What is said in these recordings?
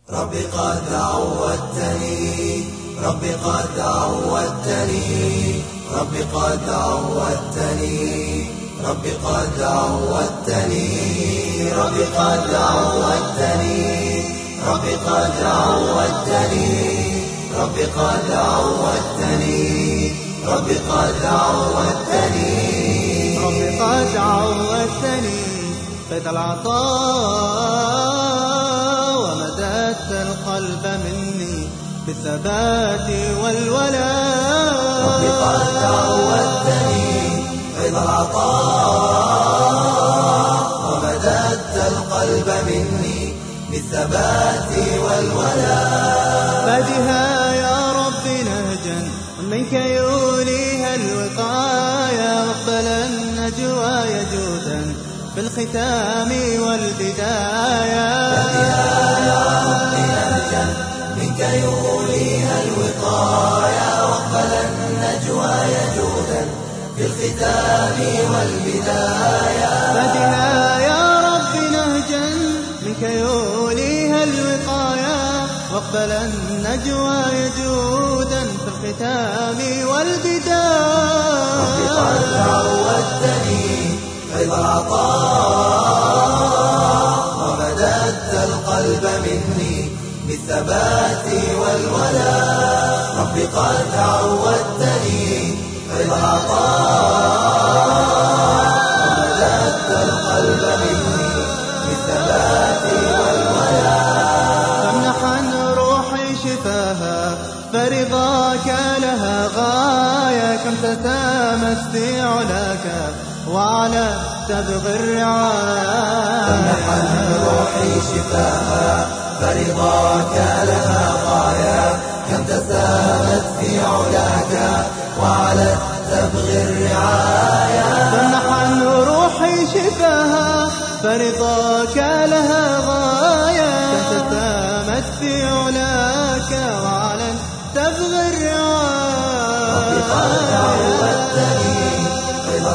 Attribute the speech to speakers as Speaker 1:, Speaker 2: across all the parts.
Speaker 1: ربي قد عودتني، ربي قد عودتني، ربي قد عودتني، ربي قد عودتني، ربي قد عودتني، ربي قد عودتني، ربي قد عودتني، ربي قد عودتني،
Speaker 2: ربي قد عودتني فيض العطاء ومددت القلب مني بالثبات والولاء.
Speaker 1: ربي قد عودتني فيض العطاء ومددت القلب مني بالثبات والولاء.
Speaker 2: فدها يا رب نهجا منك يوليها الوقاية، واقبل النجوى يجودا في الختام والبداية.
Speaker 1: فدها يا رب نهجا منك يوليها الوقاية، واقبل النجوى يجودا في الختام والبداية.
Speaker 2: فدها يا رب نهجا منك يوليها الوقاية، واقبل النجوى يجودا في الختام والبداية.
Speaker 1: ربي قد عودتني فيض العطاء ومددت القلب مني بالثبات والولاء. ربي قد عودتني فيض العطاء ومددت القلب مني بالثبات والولاء.
Speaker 2: فامنحا روحي شفاها فرضاك لها غاية، كم تتامت في علاك وعلى تبغي الرعاية.
Speaker 1: فامنحا روحي شفاها فرضاك لها غاية، كم تسامت في علاك وعلى تبغي الرعاية.
Speaker 2: فامنحا روحي شفاها فرضاك لها غاية، كم تتامت في علاك وعلى تبغي الرعاية.
Speaker 1: ربي قد عودتني فيض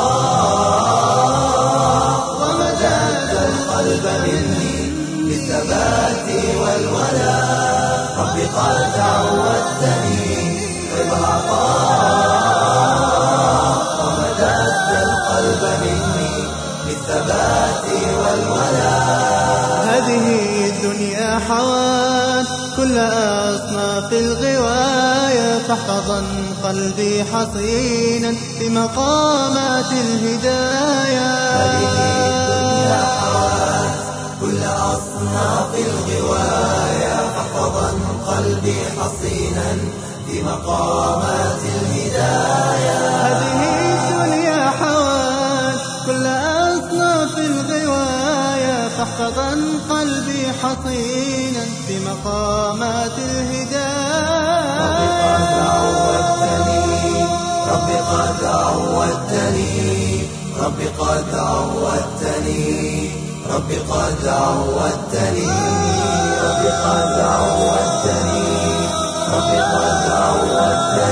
Speaker 1: العطاء ومددت القلب مني بالثبات والولاء. ربي قد عودتني فيض العطاء ومددت القلب مني بالثبات والولاء.
Speaker 2: هذه الدنيا حوات كل أصناف الغواية، فاحفظا قلبي حصينا بمقامات الهداية.
Speaker 1: هذه الدنيا حوات كل أصناف الغواية، فاحفظا قلبي حصينا بمقامات الهداية.
Speaker 2: هذه الدنيا حوات كل أصناف الغواية، فاحفظا قلبي حصينا بمقامات الهداية.
Speaker 1: ربي قد عودتني، ربي قد عودتني، ربي قد عودتني، ربي قد عودتني، ربي قد عودتني، ربي قد عودتني.